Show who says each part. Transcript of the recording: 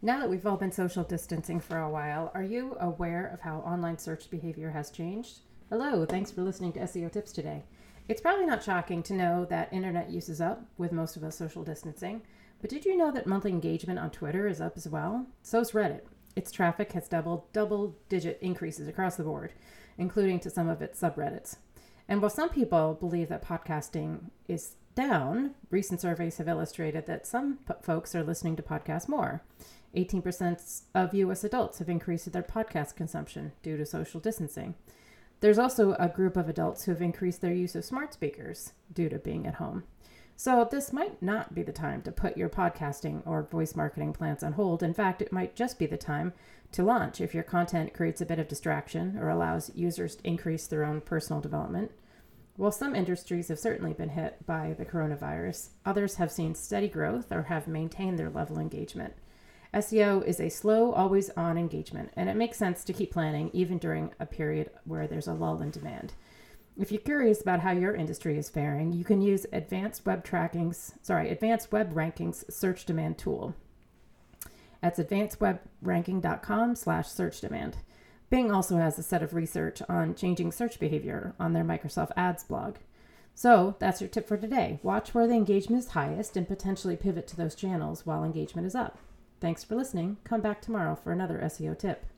Speaker 1: Now that we've all been social distancing for a while, are you aware of how online search behavior has changed? Hello, thanks for listening to SEO Tips today. It's probably not shocking to know that internet use is up with most of us social distancing, but did you know that monthly engagement on Twitter is up as well? So's Reddit. Its traffic has double-digit increases across the board, including to some of its subreddits. And while some people believe that podcasting is down, recent surveys have illustrated that some folks are listening to podcasts more. 18% of U.S. adults have increased their podcast consumption due to social distancing. There's also a group of adults who have increased their use of smart speakers due to being at home. So this might not be the time to put your podcasting or voice marketing plans on hold. In fact, it might just be the time to launch if your content creates a bit of distraction or allows users to increase their own personal development. While some industries have certainly been hit by the coronavirus, others have seen steady growth or have maintained their level of engagement. SEO is a slow, always-on engagement, and it makes sense to keep planning even during a period where there's a lull in demand. If you're curious about how your industry is faring, you can use Advanced Web Rankings search demand tool. That's advancedwebranking.com/search demand. Bing also has a set of research on changing search behavior on their Microsoft Ads blog. So that's your tip for today. Watch where the engagement is highest and potentially pivot to those channels while engagement is up. Thanks for listening. Come back tomorrow for another SEO tip.